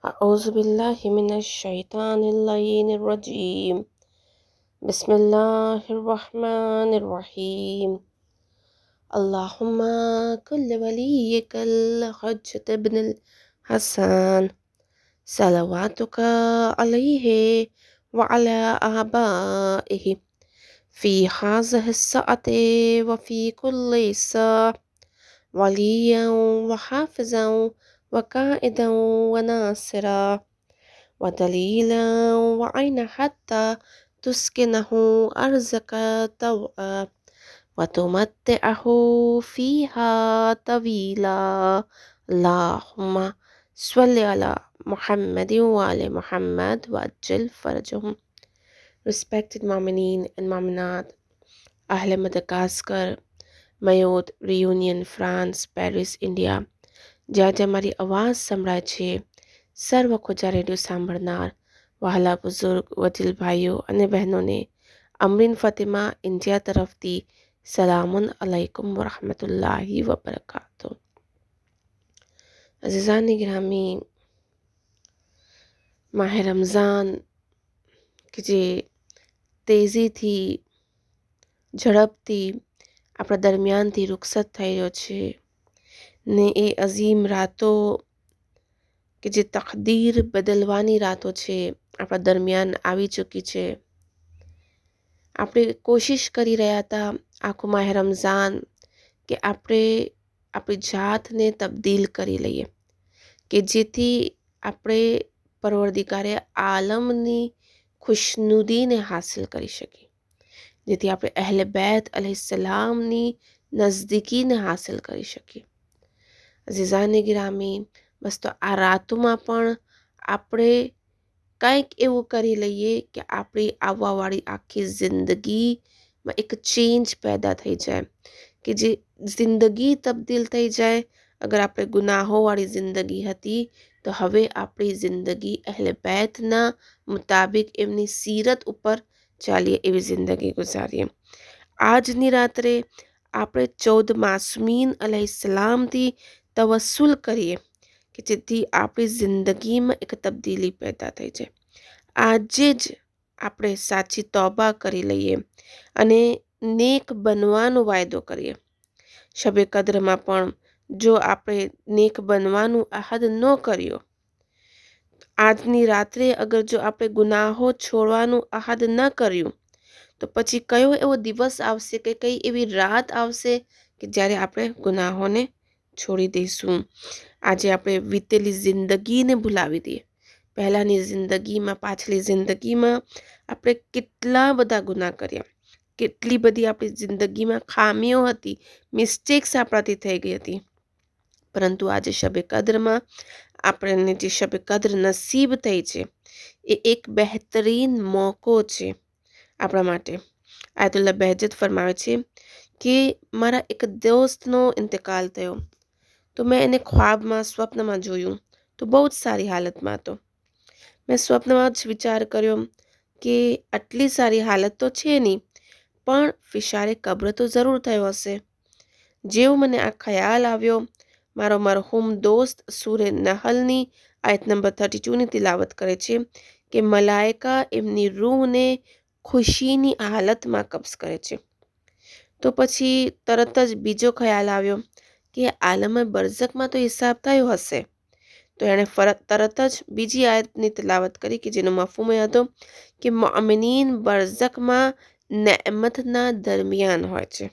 أعوذ بالله من الشيطان اللعين الرجيم. بسم الله الرحمن الرحيم. اللهم كل وليك الحجة ابن الحسن صلواتك عليه وعلى آبائه في هذه الساعة وفي كل ساعة وليا وحافظا وقائدا وناصرا ودليلا وعينا حتى تسكنه أرزك طوعا وتمتعه فيها طويلا. اللهم صل على Muhammad وعلى Muhammad وأجل فرجهم. Respected Mu'mineen and Mu'minat, Ahle Madagascar, Mayotte, Réunion, France, Paris, India, જ્યાં જ્યાં મારી આવાજ સંભળાય છે, સર્વ ખોજા રેડિયો સાંભળનાર વહાલા બુઝુર્ગ વડીલ ભાઈઓ અને બહેનોને અમરીન ફતેમા ઇન્ડિયા તરફથી સલામુન અલૈકુમ વરહમતુલ્લાહિ વબરકાતુ. અઝીઝાની ગ્રામી, માહે રમઝાન કે જે તેજીથી ઝડપથી આપણા દરમિયાનથી રૂખસત થઈ રહ્યો છે ને એ અઝીમ રાતો કે જે તકદીર બદલવાની રાતો છે આપણા દરમિયાન આવી ચૂકી છે. આપણે કોશિશ કરી રહ્યા હતા આખું માહે રમઝાન કે આપણે આપણી જાતને તબદીલ કરી લઈએ કે જેથી આપણે પરવરદિગારે આલમની ખુશનુદીને હાસિલ કરી શકીએ, જેથી આપણે અહેલે બેત અલૈહિસ્સલામની નજદીકીને હાસિલ કરી શકીએ. અઝીઝાને ગિરામી, બસ તો આ રાતોમાં પણ આપણે કંઈક એવું કરી લઈએ કે આપણી આવવાવાળી આખી જિંદગીમાં એક ચેન્જ પેદા થઈ જાય, કે જે જિંદગી તબદીલ થઈ જાય. અગર આપણે ગુનાહોવાળી જિંદગી હતી તો હવે આપણી જિંદગી અહેલે બેતના મુતાબિક એમની સીરત ઉપર ચાલીએ એવી જિંદગી ગુજારીએ. આજની રાત્રે આપણે 14 માસૂમીન અલૈહિસ્સલામથી તવસ્સુલ કરીએ કે જેથી આપણી જિંદગીમાં એક તબદીલી પેદા થઈ જાય. આજે જ આપણે સાચી તોબા કરી લઈએ અને નેક બનવાનો વાયદો કરીએ. શબે કદ્રમાં પણ જો આપણે નેક બનવાનું અહદ ન કર્યો, આજની રાત્રે અગર જો આપણે ગુનાહો છોડવાનું અહદ ન કર્યું, તો પછી કયો એવો દિવસ આવશે કે કઈ એવી રાત આવશે કે જ્યારે આપણે ગુનાહોને છોડી દઈશું. આજે આપણે વીતેલી જિંદગીને ભૂલાવી દઈએ. પહેલાંની જિંદગીમાં, પાછલી જિંદગીમાં આપણે કેટલા બધા ગુનાહ કર્યા, કેટલી બધી આપણી જિંદગીમાં ખામીઓ હતી, મિસ્ટેક્સ આપણાથી થઈ ગઈ હતી. પરંતુ આજે શબે કદ્રમાં આપણને જે શબે કદ્ર નસીબ થઈ છે એ એક બહેતરીન મોકો છે આપણા માટે. આયતુલ્લાહ બહેજત ફરમાવે છે કે મારા એક દોસ્તનો ઇંતકાલ થયો તો મેં એને ખ્વાબમાં, સ્વપ્નમાં જોયું તો બહુ જ સારી હાલતમાં હતો. મેં સ્વપ્નમાં જ વિચાર કર્યો કે આટલી સારી હાલત તો છે નહીં, પણ ફિશારે કબ્ર તો જરૂર થયો હશે. જેવું મને આ ખ્યાલ આવ્યો, મારો મરહૂમ દોસ્ત સૂરે નહલની આયત નંબર 32ની તિલાવત કરે છે કે મલાયકા એમની રૂહને ખુશીની હાલતમાં કબ્ઝ કરે છે. તો પછી તરત જ બીજો ખ્યાલ આવ્યો કે આલમે બરઝકમાં તો હિસાબ થયો હશે. તો એણે તરત જ બીજી આયતની તિલાવત કરી કે જેનો મફહૂમ એ હતો કે મુઅમિનીન બરઝકમાં નેમતના દરમિયાન હોય છે.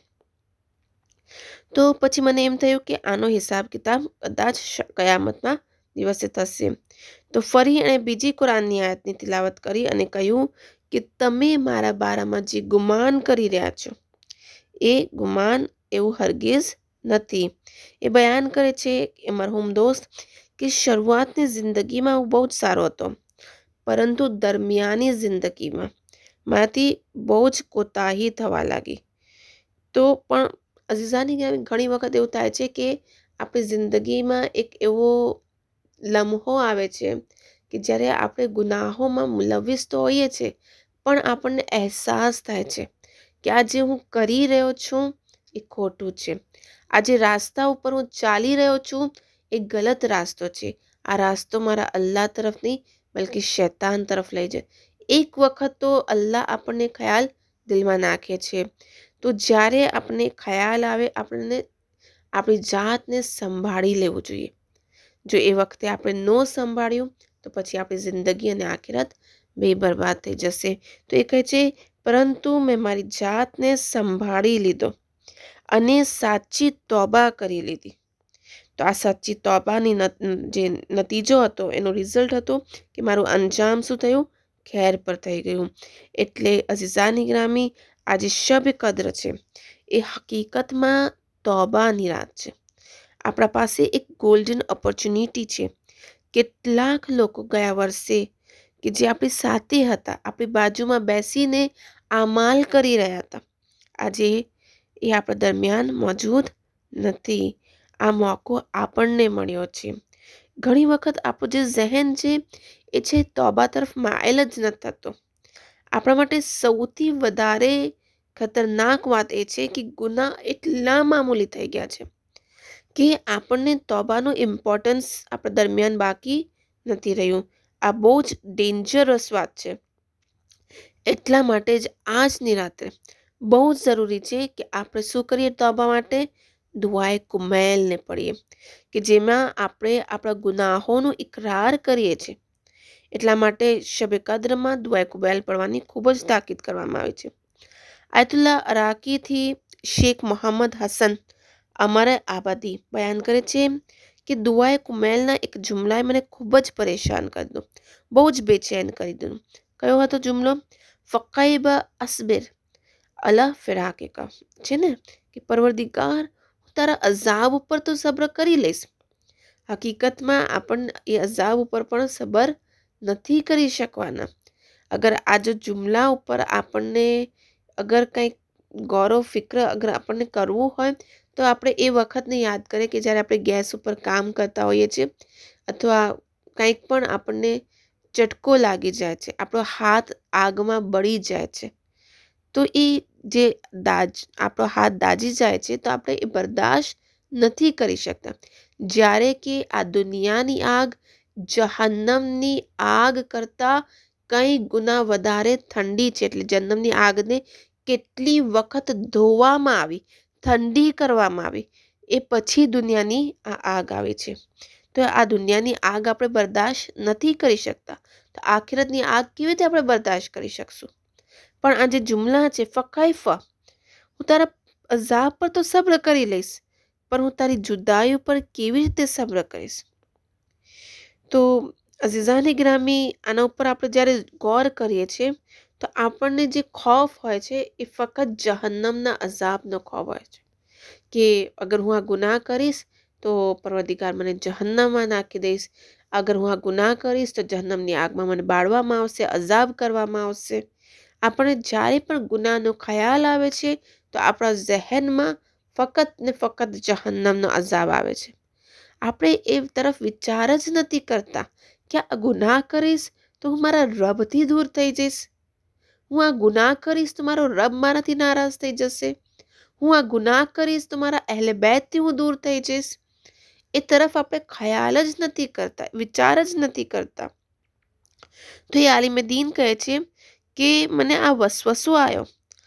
તો પછી મને એમ થયું કે આનો હિસાબ કિતાબ કદાચ કયામતના દિવસે થશે. તો ફરી એણે બીજી કુરાનની આયતની તિલાવત કરી અને કહ્યું કે તમે મારા બારામાં જે ગુમાન કરી રહ્યા છો એ ગુમાન એવું હરગિઝ નથી. એ બયાન કરે છે કે મરહૂમ દોસ્ત કે શરૂઆતની જિંદગીમાં હું બહુ જ સારો હતો, પરંતુ દરમિયાની જિંદગીમાં મારાથી બહુ જ કોતાહી થવા લાગી. તો પણ અઝીઝાની ઘણી વખત એવું થાય છે કે આપણી જિંદગીમાં એક એવો લમ્હો આવે છે કે જ્યારે આપણે ગુનાહોમાં મુલવ્વિસ તો હોઈએ છીએ, પણ આપણને અહેસાસ થાય છે કે આ જે હું કરી રહ્યો છું એ ખોટું છે, આ જે રાસ્તા ઉપર હું ચાલી રહ્યો છું એ ગલત રાસ્તો છે, આ રાસ્તો મારા અલ્લાહ તરફ નહીં બલ્કि શૈતાન તરફ લઈ જાય. એક વખત તો અલ્લાહ આપણને ખ્યાલ દિલમાં નાખે છે. તો જ્યારે આપણને ખ્યાલ આવે આપણને આપણી જાતને સંભાળી લેવું જોઈએ. જો એ વખતે આપણે ન સંભાળ્યું તો પછી આપણી જિંદગી અને આખિરત બે બરબાદ થઈ જશે. તો એ કહે છે પરંતુ મેં મારી જાતને સંભાળી લીધો અને સાચી તોબા કરી લીધી. તો આ સાચી તોબાની જે નતીજો હતો એનો રિઝલ્ટ હતો કે મારું અંજામ શું થયું? ખેર પર થઈ ગયું. એટલે અઝીઝાની ગ્રામી આજે શબ કદ્ર છે એ હકીકતમાં તોબાની રાત છે. આપણા પાસે એક ગોલ્ડન ઓપોર્ચ્યુનિટી છે. કેટલાક લોકો ગયા વર્ષે કે જે આપણી સાથે હતા, આપણી બાજુમાં બેસીને આમાલ કરી રહ્યા હતા, આજે એ આપણા દરમિયાન મોજૂદ નથી. આ મોકો આપણને મળ્યો છે. ઘણી વખત આપણું જે જહેન છે એ છે તોબા તરફ માયેલ જ નથી થતો. આપણા માટે સૌથી વધારે ખતરનાક વાત એ છે કે ગુનાહ એટલા મામૂલી થઈ ગયા છે કે આપણને તોબાનું ઇમ્પોર્ટન્સ આપણા દરમિયાન બાકી નથી રહ્યું. આ બહુ જ ડેન્જરસ વાત છે. એટલા માટે જ આજની રાત્રે બહુ જ જરૂરી છે કે આપણે શું કરીએ? તોબા માટે દુઆએ કુમૈલને પડીએ કે જેમાં આપણે આપણા ગુનાહોનું ઇકરાર કરીએ છીએ. એટલા માટે શબે કદ્રમાં દુઆએ કુમૈલ પડવાની ખૂબ જ તાકીદ કરવામાં આવી છે. આયતુલ્લાહ અરાકીથી શેખ મોહમ્મદ હસન અમારે આબાદી બયાન કરે છે કે દુઆએ કુમૈલના એક જુમલાએ મને ખૂબ જ પરેશાન કરી દીધો, બહુ જ બેચેન કરી દીધું. કયો હતો જુમલો? ફકૈબ અસબિર અલા ફિરાકિકા. છે ને કે પરવરદિગાર હું તારા અઝાબ ઉપર તો સબ્ર કરી લઈશ. હકીકતમાં આપણને એ અઝાબ ઉપર પણ સબર નથી કરી શકવાના. અગર આ જો જુમલા ઉપર આપણને અગર કંઈક ગૌરવ ફિક્ર અગર આપણને કરવું હોય તો આપણે એ વખતને યાદ કરીએ કે જ્યારે આપણે ગેસ ઉપર કામ કરતા હોઈએ છીએ અથવા કંઈક પણ આપણને ચટકો લાગી જાય છે, આપણો હાથ આગમાં બળી જાય છે, તો એ જે આપણો હાથ દાજી જાય છે તો આપણે એ બરદાશ્ત નથી કરી શકતા. જ્યારે કે આ દુનિયાની આગ જહન્નમની આગ કરતાં કંઈ ગુના વધારે ઠંડી છે. એટલે જહન્નમની આગને કેટલી વખત ધોવામાં આવી, ઠંડી કરવામાં આવી, એ પછી દુનિયાની આ આગ આવે છે. તો આ દુનિયાની આગ આપણે બરદાશ્ત નથી કરી શકતા, તો આખિરતની આગ કેવી રીતે આપણે બરદાશ્ત કરી શકશું? પણ આ જે જુમલા છે ફકૈફ, હું તારા અઝાબ પર તો સબ્ર કરી લઈશ પણ હું તારી જુદાઈ ઉપર કેવી રીતે સબ્ર કરીશ? તો અઝીઝાની ગ્રામી આના ઉપર આપણે જ્યારે ગૌર કરીએ છીએ તો આપણને જે ખૌફ હોય છે એ ફક્ત જહન્નમના અઝાબનો ખૌફ હોય છે કે અગર હું આ ગુનાહ કરીશ તો પરવરદિગાર મને જહન્નમમાં નાખી દઈશ. અગર હું આ ગુનાહ કરીશ તો જહન્નમની આગમાં મને બાળવામાં આવશે, અઝાબ કરવામાં આવશે. આપણે જ્યારે પણ ગુનાહનો ખ્યાલ આવે છે તો આપણા ઝહેનમાં ફક્ત ને ફક્ત જહન્નમનો અઝાબ આવે છે. આપણે એ તરફ વિચાર જ નથી કરતા કે આ ગુનાહ કરીશ તો હું મારા રબથી દૂર થઈ જઈશ. હું આ ગુનાહ કરીશ તો મારો રબ મારાથી નારાજ થઈ જશે. હું આ ગુનાહ કરીશ તો મારા અહેલે બેતથી હું દૂર થઈ જઈશ. એ તરફ આપણે ખ્યાલ જ નથી કરતા, વિચાર જ નથી કરતા. તો એ આલિમે દીન કહે છે કે મને આ વસવસો આવ્યો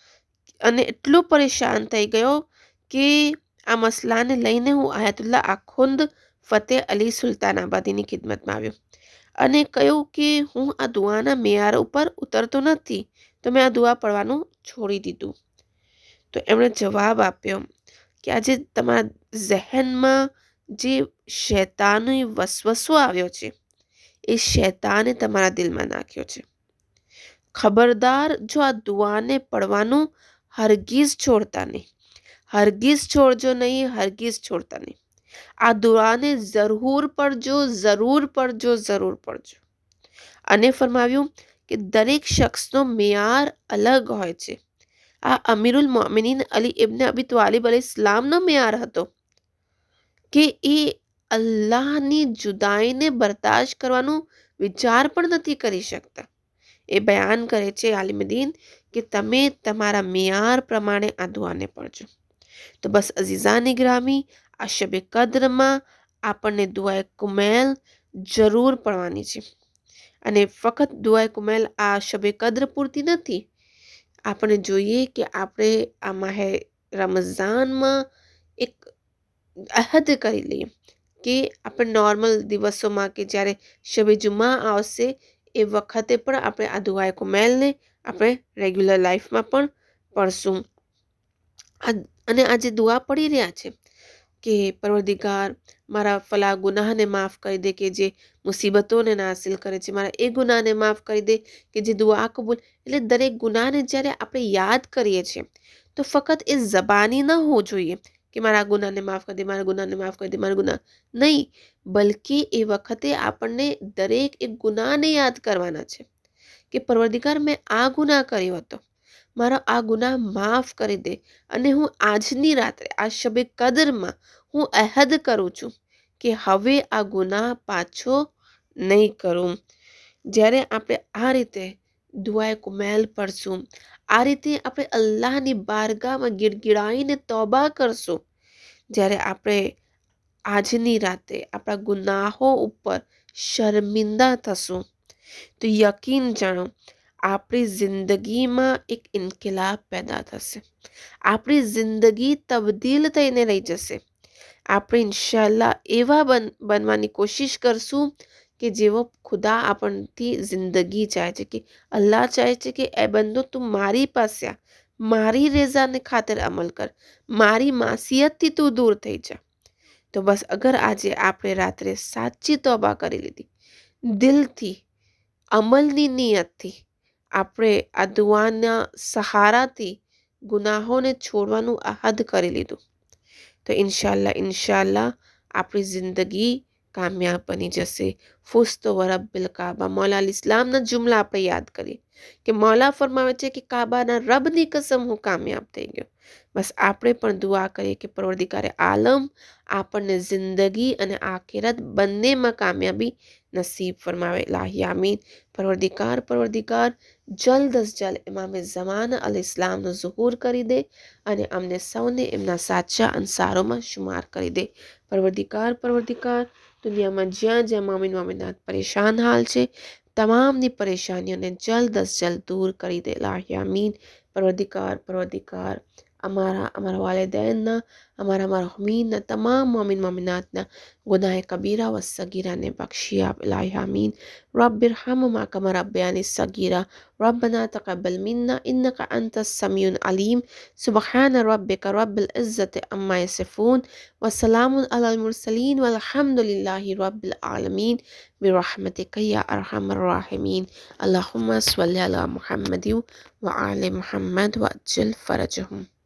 અને એટલો પરેશાન થઈ ગયો કે આ મસલાને લઈને હું આયતુલ્લાહ આખુંદ ફતેહ અલી સુલતાનાબાદીની ખિદમતમાં આવ્યો અને કહ્યું કે હું આ દુઆના મેયાર ઉપર ઉતરતો નથી, તો મેં આ દુઆ પડવાનું છોડી દીધું. તો એમણે જવાબ આપ્યો કે આજે તમારા ઝહેનમાં જે શૈતાની વસવસો આવ્યો છે એ શૈતાને તમારા દિલમાં નાખ્યો છે. ખબરદાર, જો આ દુઆને પડવાનું હરગીઝ છોડતા નહીં, હરગીઝ છોડજો નહીં, હરગીઝ છોડતા નહીં. આ દુઆને જરૂર પડજો, જરૂર પડજો, જરૂર પડજો. અને ફરમાવ્યું કે દરેક શખ્સનો મેયાર અલગ હોય છે. આ અમીરુલ મોમિનીન અલી ઇબ્ન અબી તાલિબ અલૈહિસ્સલામનો મેયાર હતો કે એ અલ્લાહની જુદાઈને બરદાશ્ત કરવાનું વિચાર પણ નથી કરી શકતા. એ બયાન કરે છે આલિમદીન કે તમે તમારા મેયાર પ્રમાણે આ દુઆને પડજો. તો બસ અઝીઝાની ગ્રામી, આ શબે કદ્રમાં આપણને દુઆએ કુમૈલ જરૂર પડવાની છે. અને ફક્ત દુઆએ કુમેલ આ શબે કદ્ર પૂરતી નથી. આપણે જોઈએ કે આપણે આ માહે રમઝાનમાં એક અહદ કરી લઈએ કે આપણે નોર્મલ દિવસોમાં કે જ્યારે શબે જુમા આવશે એ વખતે પણ આપણે આ દુઆએ કુમેલને આપણે રેગ્યુલર લાઈફમાં પણ પડશું. અને આજે દુઆ પડી રહ્યા છે કે પરવરદિગાર મારા ફલા ગુનાહને માફ કરી દે કે જે મુસીબતોને નાસિલ કરે છે, મારા એ ગુનાહને માફ કરી દે કે જે દુઆ કબૂલ. એટલે દરેક ગુનાહને જ્યારે આપણે યાદ કરીએ છીએ તો ફક્ત એ જબાની ન હોવું જોઈએ કે મારા ગુનાહને માફ કરી દે, મારા ગુનાહને માફ કરી દે, મારા ગુનાહ નહીં, બલકી એ વખતે આપણને દરેક એક ગુનાહને યાદ કરવાના છે કે પરવરદિગાર મેં આ ગુનાહ કર્યો હતો, મારો આ ગુનાહ માફ કરી દે. અને હું આજની રાત્રે આ શબે કદરમાં હું અહેદ કરું છું કે હવે આ ગુનાહ પાછો નહીં કરું. જ્યારે આપણે આ રીતે દુઆએ કુમેલ પડશું, આ રીતે આપણે અલ્લાહની બારગાહમાં ગીડગીડાઈને તોબા કરશું, જ્યારે આપણે આજની રાતે આપણા ગુનાહો ઉપર શર્મિંદા થશું, તો યકીન જાણો આપણી જિંદગીમાં એક ઇન્કિલાબ પેદા થશે. આપણી જિંદગી તબદીલ થઈને રહી જશે. આપણે ઇન્શાલ્લાહ એવા બનવાની કોશિશ કરશું કે જેવો ખુદા આપણથી જિંદગી ચાહે છે, કે અલ્લાહ ચાહે છે કે એ બંદો તું મારી પાસે આ, મારી રેઝાને ખાતર અમલ કર, મારી માસિયતથી તું દૂર થઈ જા. તો બસ અગર આજે આપણે રાત્રે સાચી તોબા કરી લીધી, દિલથી, અમલની નિયતથી આપણે આ દુઆના સહારાથી ગુનાહોને છોડવાનું અહદ કરી લીધું, તો ઇન્શાલ્લાહ આપણી જિંદગી કામયાબ બની જશે. ફુસ્તો વરબ્બિલ કાબા, મૌલા અલ ઇસ્લામના જુમલા આપણે યાદ કરીએ કે મૌલા ફરમાવે છે કે કાબાના રબની કસમ હું કામયાબ થઈ ગયો. બસ આપણે પણ દુઆ કરીએ કે પરવરદિગારે આલમ આપણને જિંદગી અને આખિરત બંનેમાં કામયાબી નસીબ ફરમાવે. લાહી આમીન. પરવરદિગાર જલ્દ અજ જલ્દ ઇમામ ઝમાન અલ ઇસ્લામનો ઝુહૂર કરી દે અને અમને સૌને એમના સાચા અંસારોમાં શુમાર કરી દે. પરવરદિગાર દુનિયામાં જ્યાં જ્યાં મોમિન મોમિનાત પરેશાન હાલ છે, તમામની પરેશાનીઓને જલ્દ અજ જલ્દ દૂર કરી દે. લાહી આમીન. પરવરદિગાર અમારા વાલિदैन, અમારા મરહુમીનના તમામ મોમિન મોમિનાતના ગુનાહ કબીરા વ સગીરાને બખ્શી આપ. લાહી આમીન. રબ્બિરહમहुमा કમા રબ્બયાની સગીરા. ربنا تقبل منا إنك أنت السميع العليم. سبحان ربك رب العزة عما يصفون وسلام على المرسلين والحمد لله رب العالمين برحمتك يا أرحم الراحمين. اللهم صل على محمد وآل محمد وأجل فرجهم.